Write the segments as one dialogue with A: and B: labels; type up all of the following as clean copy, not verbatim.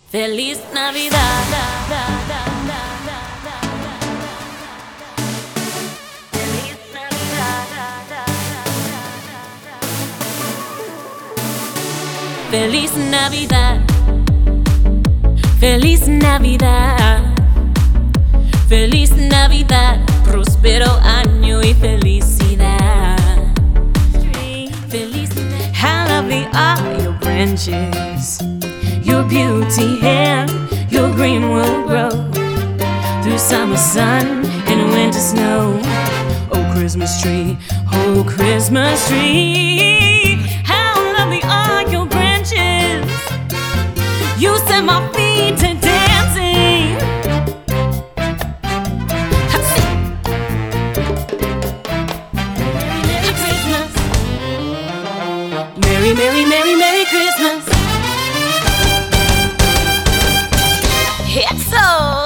A: Feliz Navidad. Feliz Navidad. Feliz Navidad. Feliz Navidad. Feliz Navidad. Próspero año y felicidad. Feliz. How lovely are your branches. Your beauty and your green will grow through summer sun and winter snow. Oh Christmas tree, oh Christmas tree. How lovely are your branches. You set my feet to dancing. Merry Christmas. Merry, merry, merry, merry Christmas. ¡Eso!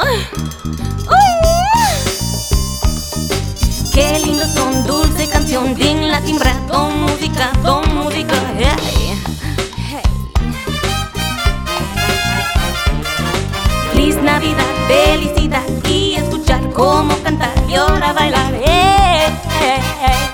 A: Qué lindos son, dulce canción, bien la timbra, don música, hey. Hey. Feliz Navidad, felicidad y escuchar cómo cantar y ahora bailar, hey, hey, hey.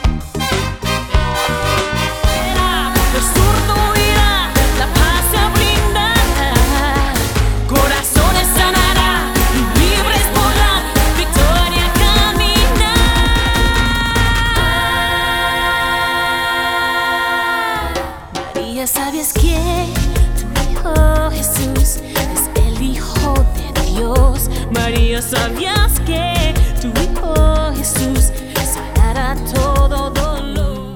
A: ¿Sabías que tu hijo Jesús es el Hijo de Dios? María, ¿sabías que tu hijo Jesús sanará todo dolor?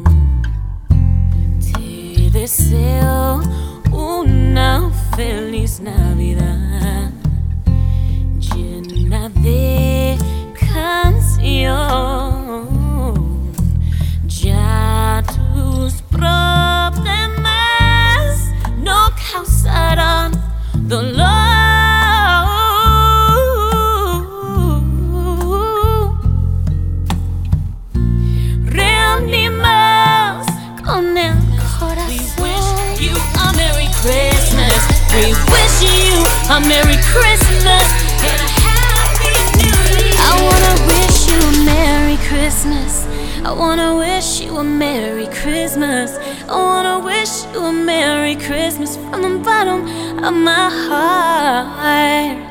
A: Te deseo una feliz Navidad llena de canción. Ya tus problemas no causarán dolor. Reunimos con el corazón. We wish you a Merry Christmas. We wish you a Merry Christmas and a Happy New Year. I wanna wish you a Merry Christmas. I wanna wish you a Merry Christmas. I wanna wish you a Merry Christmas from the bottom of my heart.